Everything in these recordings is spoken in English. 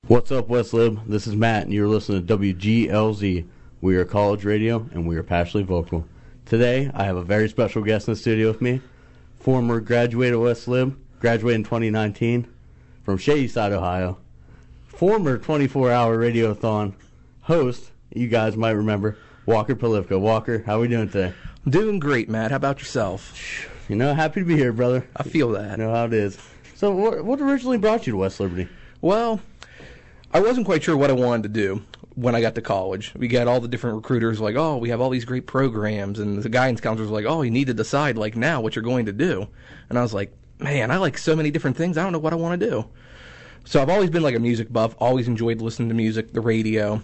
What's up, West Lib? This is Matt, and you're listening to WGLZ. We are college radio, and we are passionately vocal. Today, I have a very special guest in the studio with me, former graduate at West Lib, graduated in 2019 from Shadyside, Ohio, former 24-hour radiothon host, you guys might remember, Walker Polivka. Walker, how are we doing today? I'm doing great, Matt. How about yourself? You know, happy to be here, brother. I feel that. You know how it is. So what originally brought you to West Liberty? Well, I wasn't quite sure what I wanted to do when I got to college. We got all the different recruiters like, oh, we have all these great programs. And the guidance counselors like, oh, you need to decide like now what you're going to do. And I was like, man, I like so many different things. I don't know what I want to do. So I've always been like a music buff, always enjoyed listening to music, the radio.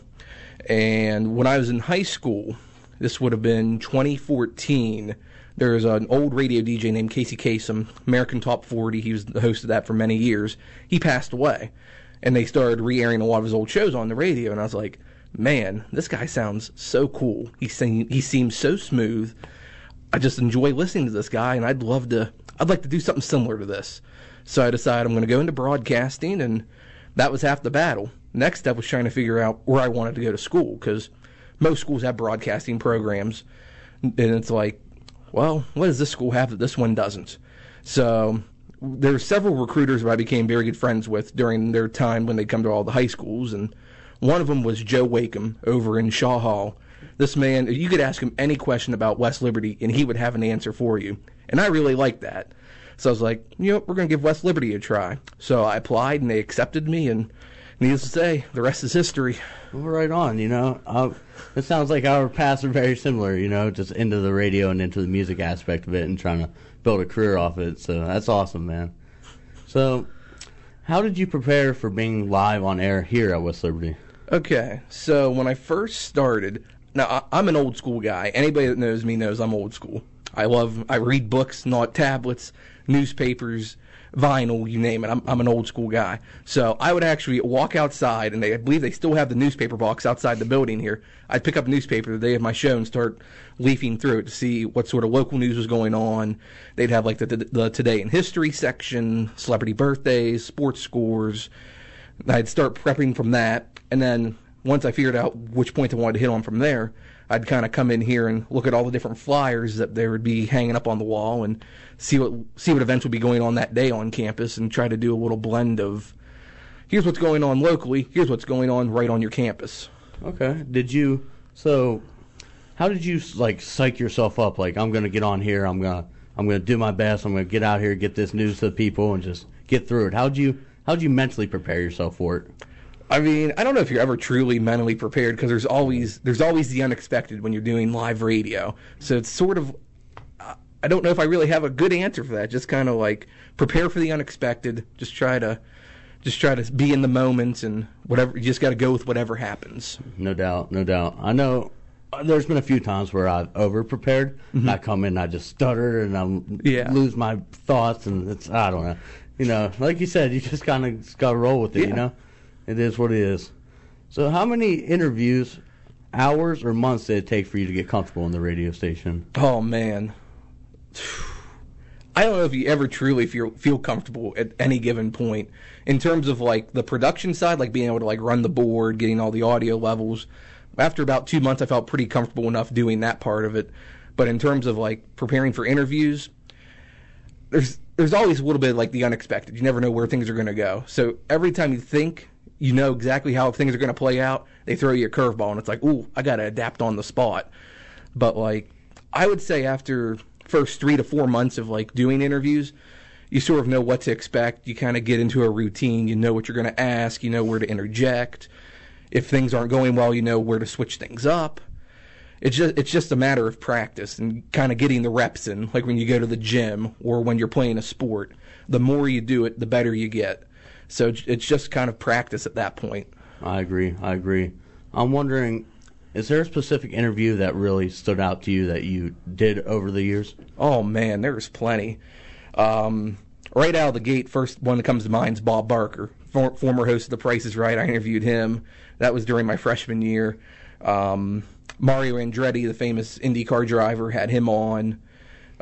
And when I was in high school, this would have been 2014, there was an old radio DJ named Casey Kasem, American Top 40. He was the host of that for many years. He passed away. And they started re-airing a lot of his old shows on the radio. And I was like, man, this guy sounds so cool. He seems so smooth. I just enjoy listening to this guy, and I'd like to do something similar to this. So I decided I'm going to go into broadcasting, and that was half the battle. Next step was trying to figure out where I wanted to go to school, because most schools have broadcasting programs. And it's like, well, what does this school have that this one doesn't? So there's several recruiters who I became very good friends with during their time when they come to all the high schools, and one of them was Joe Wakeham over in Shaw Hall. This man, you could ask him any question about West Liberty, and he would have an answer for you. And I really liked that. So I was like, you know, we're going to give West Liberty a try. So I applied, and they accepted me, and needless to say, the rest is history. Well, right on, you know. It sounds like our paths are very similar, you know, just into the radio and into the music aspect of it and trying to build a career off it. So that's awesome, man. So how did you prepare for being live on air here at West Liberty? Okay, so when I first started, now I'm an old school guy. Anybody that knows me knows I'm old school. I read books, not tablets, newspapers, vinyl, you name it. I'm an old school guy. So I would actually walk outside, and I believe they still have the newspaper box outside the building here. I'd pick up a newspaper the day of my show and start leafing through it to see what sort of local news was going on. They'd have like the Today in History section, celebrity birthdays, sports scores. I'd start prepping from that, and then once I figured out which points I wanted to hit on from there, I'd kind of come in here and look at all the different flyers that there would be hanging up on the wall and see what events would be going on that day on campus and try to do a little blend of here's what's going on locally, here's what's going on right on your campus. Okay. How did you like psych yourself up? Like, I'm going to get on here, I'm going to do my best, I'm going to get out here, get this news to the people and just get through it. How'd you mentally prepare yourself for it? I mean, I don't know if you're ever truly mentally prepared because there's always the unexpected when you're doing live radio. So it's sort of, I don't know if I really have a good answer for that. Just kind of like prepare for the unexpected. Just try to be in the moment and whatever. You just got to go with whatever happens. No doubt. I know there's been a few times where I've over prepared. Mm-hmm. I come in and I just stutter and I lose my thoughts and I don't know. You know, like you said, you just kind of got to roll with it. Yeah. You know. It is what it is. So how many interviews, hours, or months did it take for you to get comfortable in the radio station? Oh, man. I don't know if you ever truly feel comfortable at any given point. In terms of, like, the production side, like being able to, like, run the board, getting all the audio levels. After about 2 months, I felt pretty comfortable enough doing that part of it. But in terms of, like, preparing for interviews, there's always a little bit of, like, the unexpected. You never know where things are going to go. So every time you think you know exactly how things are going to play out, they throw you a curveball, and it's like, ooh, I got to adapt on the spot. But, like, I would say after first 3 to 4 months of, like, doing interviews, you sort of know what to expect. You kind of get into a routine. You know what you're going to ask. You know where to interject. If things aren't going well, you know where to switch things up. It's just a matter of practice and kind of getting the reps in, like when you go to the gym or when you're playing a sport. The more you do it, the better you get. So it's just kind of practice at that point. I agree. I'm wondering, is there a specific interview that really stood out to you that you did over the years? Oh, man, there's plenty. Right out of the gate, first one that comes to mind is Bob Barker, former host of The Price is Right. I interviewed him. That was during my freshman year. Mario Andretti, the famous IndyCar driver, had him on.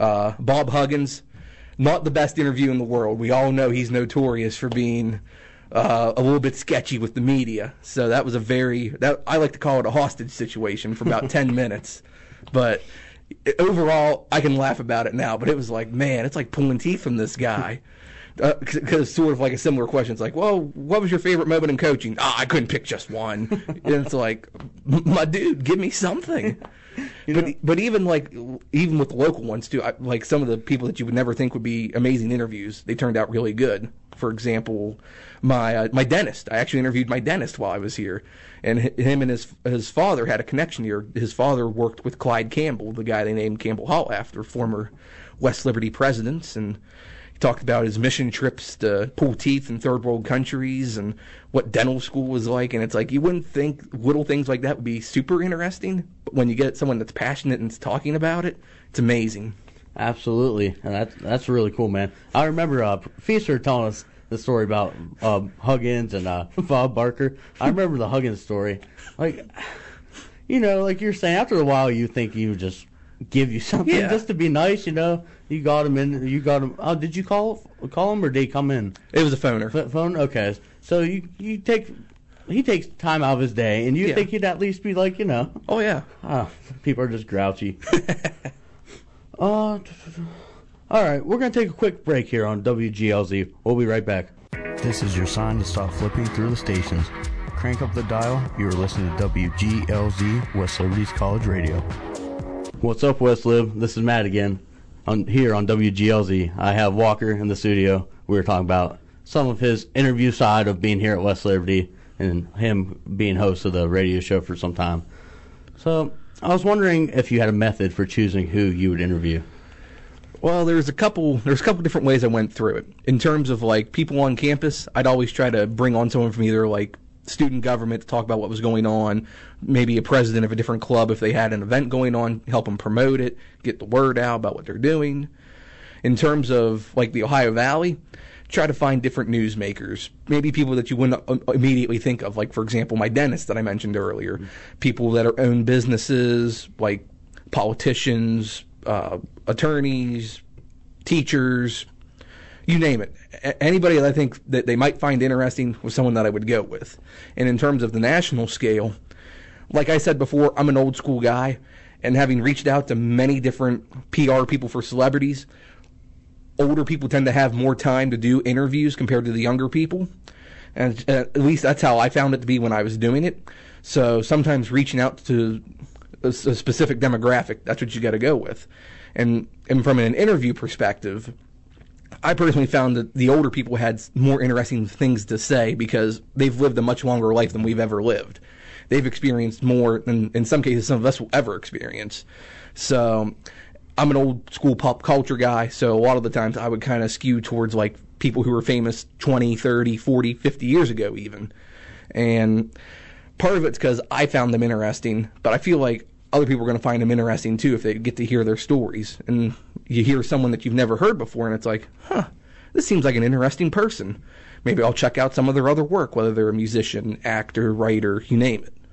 Bob Huggins. Not the best interview in the world. We all know he's notorious for being a little bit sketchy with the media. So that was I like to call it a hostage situation for about 10 minutes. But overall, I can laugh about it now, but it was like, man, it's like pulling teeth from this guy. Because sort of like a similar question. It's like, well, what was your favorite moment in coaching? I couldn't pick just one. And it's like, my dude, give me something. But even with the local ones too, like some of the people that you would never think would be amazing interviews, they turned out really good. For example, my dentist. I actually interviewed my dentist while I was here, and him and his father had a connection here. His father worked with Clyde Campbell, the guy they named Campbell Hall after, former West Liberty presidents, and he talked about his mission trips to pull teeth in third world countries and what dental school was like. And it's like, you wouldn't think little things like that would be super interesting, but when you get someone that's passionate and is talking about it, it's amazing. Absolutely, and that's really cool, man. I remember Feaster telling us the story about Huggins and Bob Barker. I remember the Huggins story. Like, like you're saying, after a while, you think he would just give you something just to be nice. You got him in. You got him. Oh, did you call him or did he come in? It was a phoner. Phone. Okay, so he takes time out of his day, and you think he'd at least be like, Oh yeah. People are just grouchy. All right, we're going to take a quick break here on WGLZ. We'll be right back. This is your sign to stop flipping through the stations. Crank up the dial. You're listening to WGLZ, West Liberty's College Radio. What's up, West Lib? This is Matt again. Here on WGLZ. I have Walker in the studio. We were talking about some of his interview side of being here at West Liberty and him being host of the radio show for some time. So I was wondering if you had a method for choosing who you would interview. Well, there's a couple different ways I went through it. In terms of like people on campus, I'd always try to bring on someone from either like student government to talk about what was going on, maybe a president of a different club if they had an event going on, help them promote it, get the word out about what they're doing. In terms of like the Ohio Valley, try to find different newsmakers, maybe people that you wouldn't immediately think of, like, for example, my dentist that I mentioned earlier, people that own businesses, like politicians, attorneys, teachers, you name it. Anybody that I think that they might find interesting was someone that I would go with. And in terms of the national scale, like I said before, I'm an old school guy, and having reached out to many different PR people for celebrities, older people tend to have more time to do interviews compared to the younger people. And at least that's how I found it to be when I was doing it. So sometimes reaching out to a specific demographic, that's what you got to go with. And from an interview perspective, I personally found that the older people had more interesting things to say because they've lived a much longer life than we've ever lived. They've experienced more than, in some cases, some of us will ever experience. So I'm an old school pop culture guy, so a lot of the times I would kind of skew towards like people who were famous 20, 30, 40, 50 years ago even. And part of it's because I found them interesting, but I feel like other people are going to find them interesting too if they get to hear their stories. And you hear someone that you've never heard before, and it's like, this seems like an interesting person. Maybe I'll check out some of their other work, whether they're a musician, actor, writer, you name it.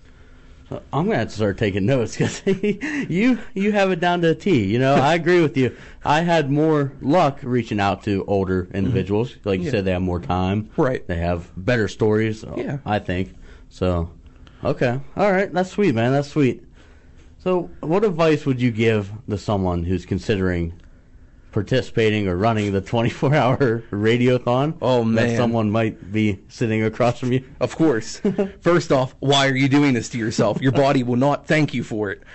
I'm going to have to start taking notes because you have it down to a T. I agree with you. I had more luck reaching out to older individuals. Mm-hmm. Like you said, they have more time. Right. They have better stories, I think. So, okay. All right. That's sweet, man. That's sweet. So what advice would you give to someone who's considering participating or running the 24-hour radiothon? Oh, man. That someone might be sitting across from you? Of course. First off, why are you doing this to yourself? Your body will not thank you for it.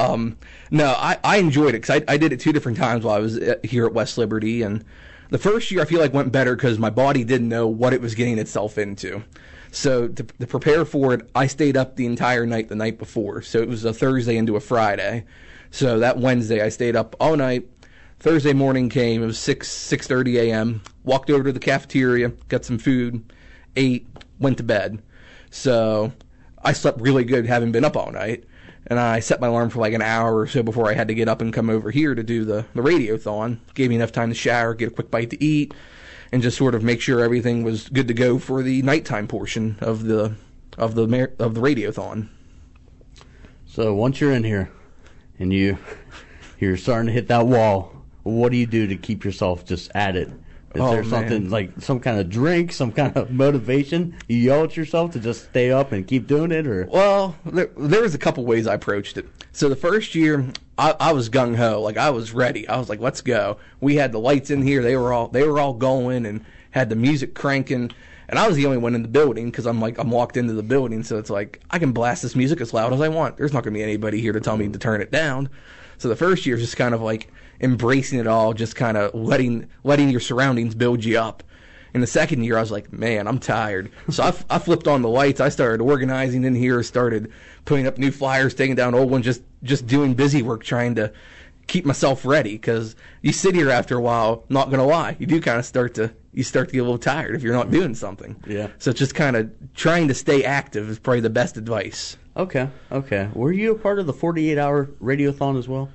No, I enjoyed it because I did it 2 different times while I was here at West Liberty. And the first year I feel like went better because my body didn't know what it was getting itself into. So to prepare for it, I stayed up the entire night the night before. So it was a Thursday into a Friday. So that Wednesday I stayed up all night. Thursday morning came. It was 6:30 a.m. Walked over to the cafeteria, got some food, ate, went to bed. So I slept really good having been up all night. And I set my alarm for like an hour or so before I had to get up and come over here to do the radiothon. Gave me enough time to shower, get a quick bite to eat, and just sort of make sure everything was good to go for the nighttime portion of the radiothon. So once you're in here and you're starting to hit that wall, what do you do to keep yourself just at it Is Oh, there something man. like some kind of drink, some kind of motivation? You yell at yourself to just stay up and keep doing it, or Well, there was a couple ways I approached it. So the first year, I was gung ho, like I was ready. I was like, let's go. We had the lights in here; they were all going, and had the music cranking. And I was the only one in the building because I'm walked into the building, so it's like I can blast this music as loud as I want. There's not going to be anybody here to tell me to turn it down. So the first year is just kind of like embracing it all, just kind of letting your surroundings build you up. In the second year, I was like, man, I'm tired. So I flipped on the lights. I started organizing in here, started putting up new flyers, taking down old ones, just doing busy work, trying to keep myself ready. Because you sit here after a while, not going to lie, you do kind of start to get a little tired if you're not doing something. Yeah. So just kind of trying to stay active is probably the best advice. Okay. Were you a part of the 48-hour radiothon as well?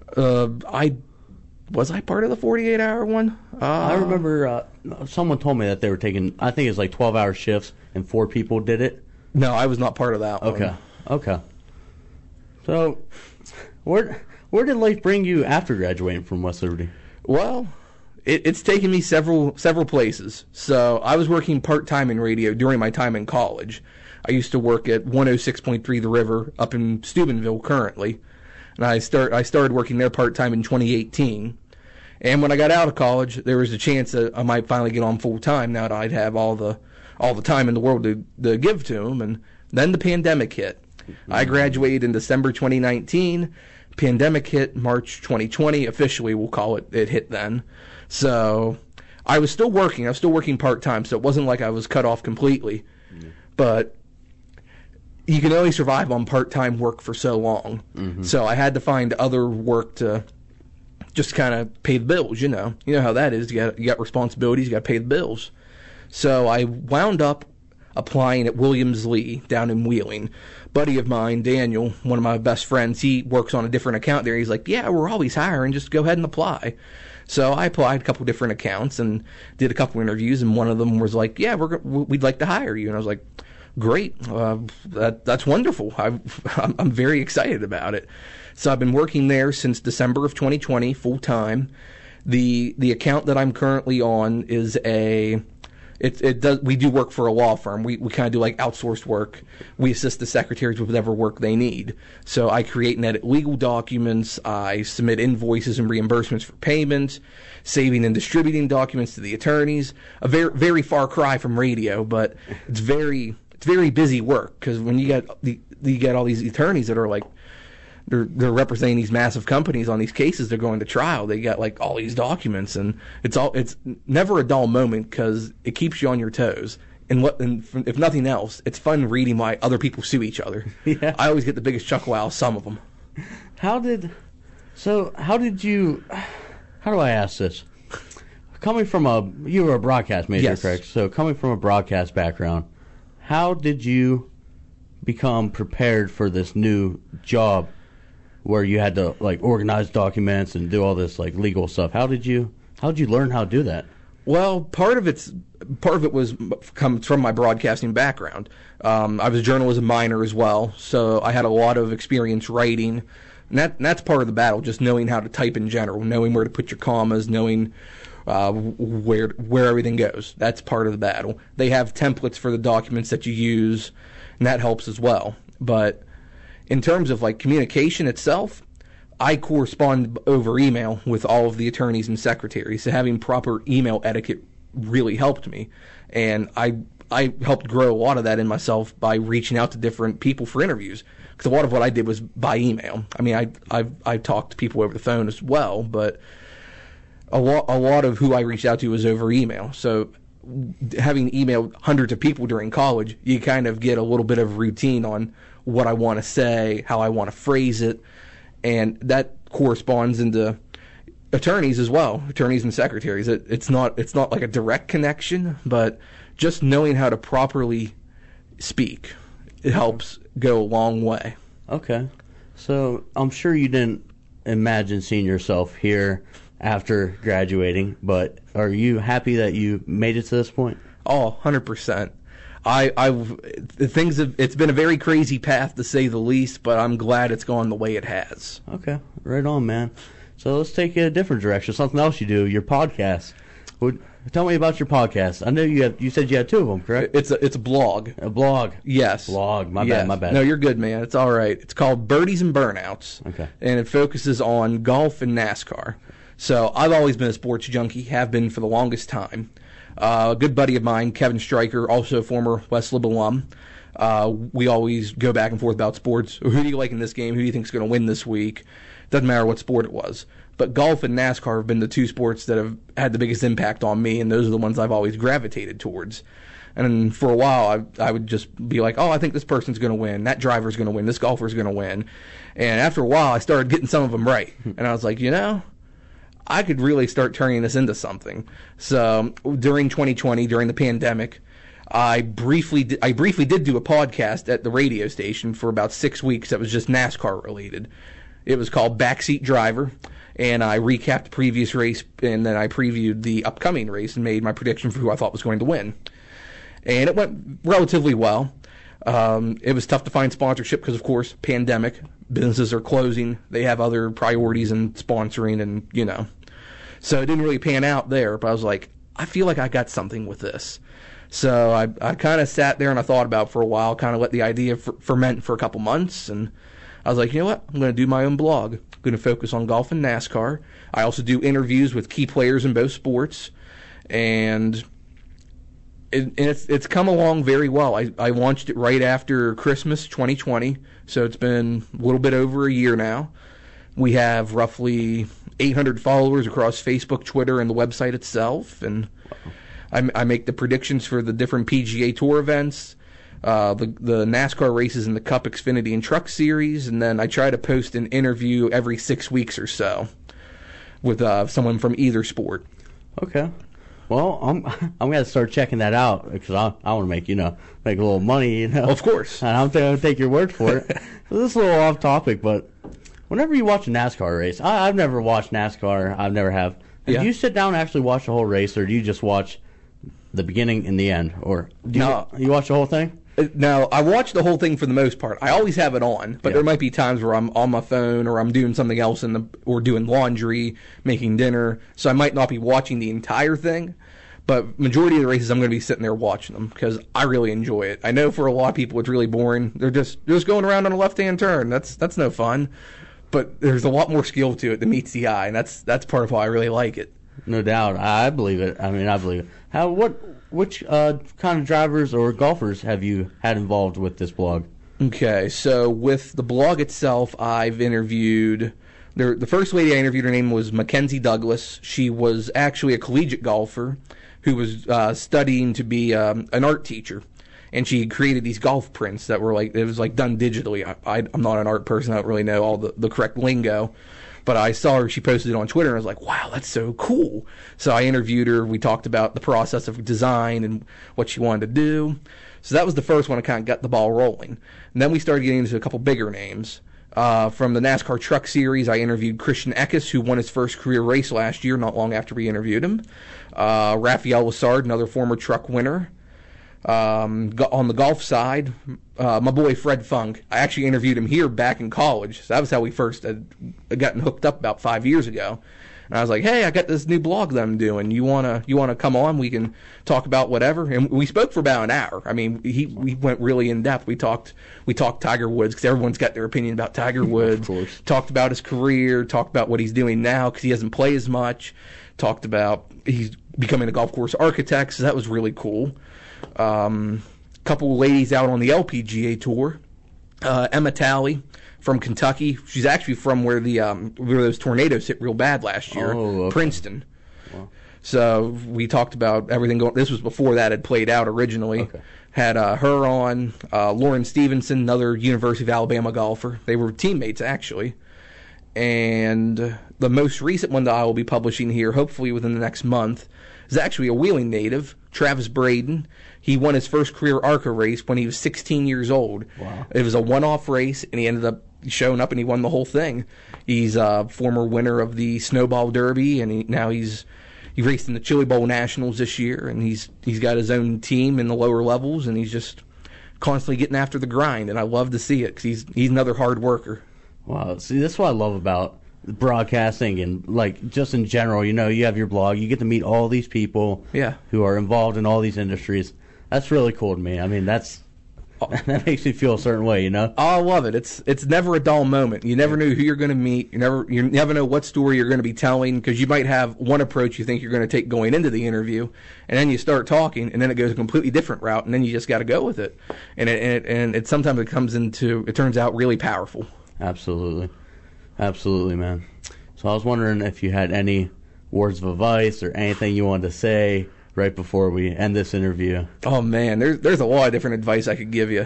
Was I part of the 48-hour one? I remember someone told me that they were taking, I think it was like 12-hour shifts, and 4 people did it. No, I was not part of that one. Okay. So, where did life bring you after graduating from West Liberty? Well, it's taken me several places. So I was working part-time in radio during my time in college. I used to work at 106.3 The River up in Steubenville currently. And I started working there part-time in 2018. And when I got out of college, there was a chance that I might finally get on full-time now that I'd have all the time in the world to give to them. And then the pandemic hit. I graduated in December 2019. Pandemic hit March 2020. Officially, we'll call it hit then. So I was still working. I was still working part-time, so it wasn't like I was cut off completely. But you can only survive on part-time work for so long. Mm-hmm. So I had to find other work to just kind of pay the bills, you know. You know how that is. You got responsibilities, you got to pay the bills. So I wound up applying at Williams Lee down in Wheeling. Buddy of mine, Daniel, one of my best friends, he works on a different account there. He's like, yeah, we're always hiring. Just go ahead and apply. So I applied a couple different accounts and did a couple interviews, and one of them was like, yeah, we'd like to hire you. And I was like, great. That's wonderful. I'm very excited about it. So I've been working there since December of 2020, full time. The account that I'm currently on is we do work for a law firm. We kind of do like outsourced work. We assist the secretaries with whatever work they need. So I create and edit legal documents. I submit invoices and reimbursements for payments, saving and distributing documents to the attorneys. A very, very far cry from radio, but it's very busy work because when you get all these attorneys that are like, they're representing these massive companies on these cases they're going to trial. They got like all these documents, and it's never a dull moment because it keeps you on your toes. And if nothing else, it's fun reading why other people sue each other. Yeah. I always get the biggest chuckle out of some of them. How do I ask this? You were a broadcast major, yes. Correct? So coming from a broadcast background, how did you become prepared for this new job where you had to like organize documents and do all this like legal stuff? How did you learn how to do that? Well, part of it comes from my broadcasting background. I was a journalism minor as well, so I had a lot of experience writing. And that's part of the battle, just knowing how to type in general, knowing where to put your commas, knowing where everything goes. That's part of the battle. They have templates for the documents that you use, and that helps as well. But in terms of like communication itself, I correspond over email with all of the attorneys and secretaries. So having proper email etiquette really helped me, and I helped grow a lot of that in myself by reaching out to different people for interviews. Because a lot of what I did was by email. I mean, I've talked to people over the phone as well, but a lot of who I reached out to was over email. So having emailed hundreds of people during college, you kind of get a little bit of routine on what I want to say, how I want to phrase it, and that corresponds into attorneys as well, attorneys and secretaries. It's not like a direct connection, but just knowing how to properly speak, it helps go a long way. Okay. So I'm sure you didn't imagine seeing yourself here after graduating, but are you happy that you made it to this point? Oh, 100%. It's been a very crazy path to say the least, but I'm glad it's gone the way it has. Okay, right on, man. So let's take it a different direction. Something else you do, your podcast. Tell me about your podcast. I know you said you had two of them, correct? It's a blog. A blog. Yes. Blog. My Yes. bad. No, you're good, man. It's all right. It's called Birdies and Burnouts. Okay. And it focuses on golf and NASCAR. So I've always been a sports junkie, have been for the longest time. A good buddy of mine, Kevin Stryker, also a former West Lib alum. We always go back and forth about sports. Who do you like in this game? Who do you think is going to win this week? Doesn't matter what sport it was. But golf and NASCAR have been the two sports that have had the biggest impact on me, and those are the ones I've always gravitated towards. And for a while, I would just be like, oh, I think this person's going to win. That driver's going to win. This golfer's going to win. And after a while, I started getting some of them right. And I was like, I could really start turning this into something. So during 2020, during the pandemic, I briefly did do a podcast at the radio station for about 6 weeks that was just NASCAR related. It was called Backseat Driver, and I recapped the previous race, and then I previewed the upcoming race and made my prediction for who I thought was going to win. And it went relatively well. It was tough to find sponsorship because, of course, pandemic. Businesses are closing. They have other priorities in sponsoring, and, So it didn't really pan out there, but I was like, I feel like I got something with this. So I kind of sat there and I thought about it for a while, kind of let the idea ferment for a couple months, and I was like, you know what? I'm going to do my own blog. I'm going to focus on golf and NASCAR. I also do interviews with key players in both sports, and it's come along very well. I launched it right after Christmas 2020, so it's been a little bit over a year now. We have roughly 800 followers across Facebook, Twitter, and the website itself, and I make the predictions for the different PGA Tour events, the NASCAR races in the Cup, Xfinity, and Truck Series, and then I try to post an interview every 6 weeks or so with someone from either sport. Okay. Well, I'm gonna start checking that out because I want to make make a little money, Of course. And I'm gonna take your word for it. So this is a little off topic, but whenever you watch a NASCAR race, I've never watched NASCAR. I've never have. Yeah. Do you sit down and actually watch the whole race, or do you just watch the beginning and the end, or you watch the whole thing? Now, I watch the whole thing for the most part. I always have it on, but there might be times where I'm on my phone or I'm doing something else or doing laundry, making dinner, so I might not be watching the entire thing. But majority of the races, I'm going to be sitting there watching them because I really enjoy it. I know for a lot of people it's really boring. They're just going around on a left-hand turn. That's no fun. But there's a lot more skill to it than meets the eye, and that's part of why I really like it. No doubt, I believe it. I believe it. Which kind of drivers or golfers have you had involved with this blog? Okay, so with the blog itself, I've interviewed. The first lady I interviewed, her name was Mackenzie Douglas. She was actually a collegiate golfer who was studying to be an art teacher, and she created these golf prints that were it was done digitally. I'm not an art person. I don't really know all the correct lingo. But I saw her, she posted it on Twitter, and I was like, wow, that's so cool. So I interviewed her. We talked about the process of design and what she wanted to do. So that was the first one that kind of got the ball rolling. And then we started getting into a couple bigger names. From the NASCAR Truck Series, I interviewed Christian Eckes, who won his first career race last year, not long after we interviewed him. Rafael Lessard, another former truck winner. On the golf side, my boy Fred Funk. I actually interviewed him here back in college. So that was how we first had gotten hooked up about 5 years ago. And I was like, hey, I got this new blog that I'm doing. You wanna come on? We can talk about whatever. And we spoke for about an hour. We went really in depth. We talked Tiger Woods because everyone's got their opinion about Tiger Woods. Of course. Talked about his career. Talked about what he's doing now because he doesn't play as much. Talked about he's becoming a golf course architect. So that was really cool. Couple of ladies out on the LPGA tour. Emma Talley from Kentucky. She's actually from where those tornadoes hit real bad last year. Oh, okay. Princeton. Wow. So we talked about everything going. This was before that had played out originally. Okay. Had her on. Lauren Stevenson, another University of Alabama golfer. They were teammates actually. And the most recent one that I will be publishing here, hopefully within the next month, is actually a Wheeling native, Travis Braden. He won his first career ARCA race when he was 16 years old. Wow. It was a one-off race, and he ended up showing up and he won the whole thing. He's a former winner of the Snowball Derby, and he raced in the Chili Bowl Nationals this year, and he's got his own team in the lower levels, and he's just constantly getting after the grind, and I love to see it because he's another hard worker. Wow. See, that's what I love about broadcasting and like just in general, you have your blog, you get to meet all these people who are involved in all these industries. That's really cool to me. I mean, that makes me feel a certain way, Oh, I love it. It's never a dull moment. You never know who you're going to meet. You never know what story you're going to be telling, because you might have one approach you think you're going to take going into the interview, and then you start talking, and then it goes a completely different route, and then you just got to go with it. And it sometimes it turns out really powerful. Absolutely, man. So I was wondering if you had any words of advice or anything you wanted to say right before we end this interview. Oh man, there's a lot of different advice I could give you.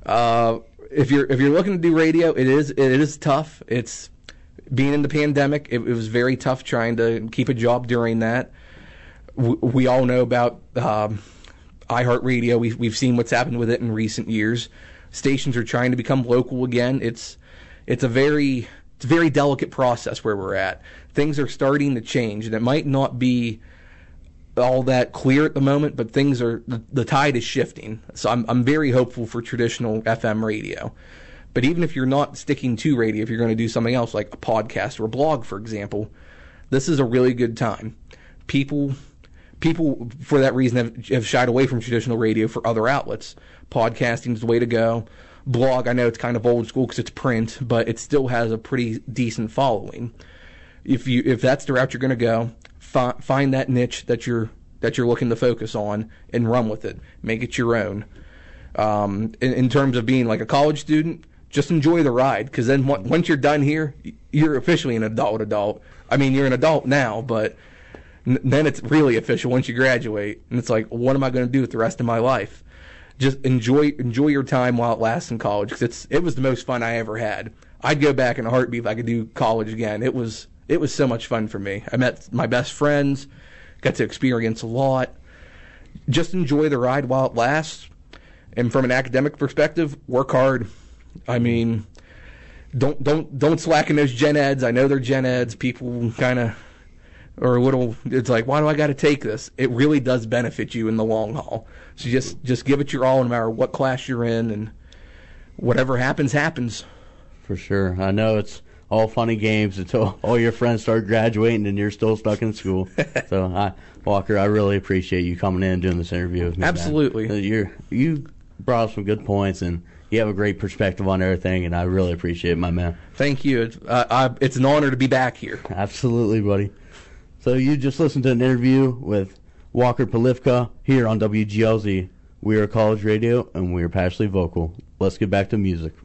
If you're looking to do radio, it is tough. It's being in the pandemic. It was very tough trying to keep a job during that. We all know about iHeartRadio. We've seen what's happened with it in recent years. Stations are trying to become local again. It's a very delicate process where we're at. Things are starting to change, and it might not be all that clear at the moment, but the tide is shifting. So I'm very hopeful for traditional FM radio. But even if you're not sticking to radio, if you're going to do something else like a podcast or a blog, for example, this is a really good time. People for that reason have shied away from traditional radio for other outlets. Podcasting is the way to go. Blog, I know it's kind of old school because it's print, but it still has a pretty decent following. If that's the route you're going to go, find that niche that you're looking to focus on and run with it. Make it your own. In terms of being like a college student, just enjoy the ride, because then once you're done here, you're officially an adult. I mean, you're an adult now, but then it's really official once you graduate, and it's like, what am I going to do with the rest of my life? Just enjoy your time while it lasts in college, because it was the most fun I ever had. I'd go back in a heartbeat if I could do college again. It was so much fun for me. I met my best friends, got to experience a lot. Just enjoy the ride while it lasts. And from an academic perspective, work hard. I mean, don't slack in those gen eds. I know they're gen eds. People kind of are a little, it's like, why do I got to take this? It really does benefit you in the long haul. So just give it your all no matter what class you're in, and whatever happens, happens. For sure. I know it's all funny games until all your friends start graduating and you're still stuck in school. So, Walker, I really appreciate you coming in and doing this interview with me. Absolutely. Man. You brought up some good points, and you have a great perspective on everything, and I really appreciate it, my man. Thank you. It's an honor to be back here. Absolutely, buddy. So you just listened to an interview with Walker Polifka here on WGLZ. We are College Radio, and we are passionately vocal. Let's get back to music.